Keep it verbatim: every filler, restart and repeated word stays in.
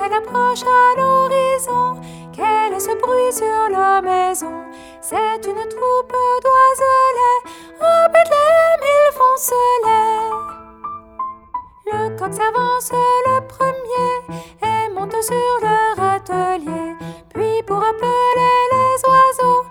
elle approche à l'horizon, quel est ce bruit sur la maison? C'est une troupe d'oiselets, à Bethléem ils font ce lait. Le coq s'avance le premier et monte sur leur atelier, puis pour appeler les oiseaux,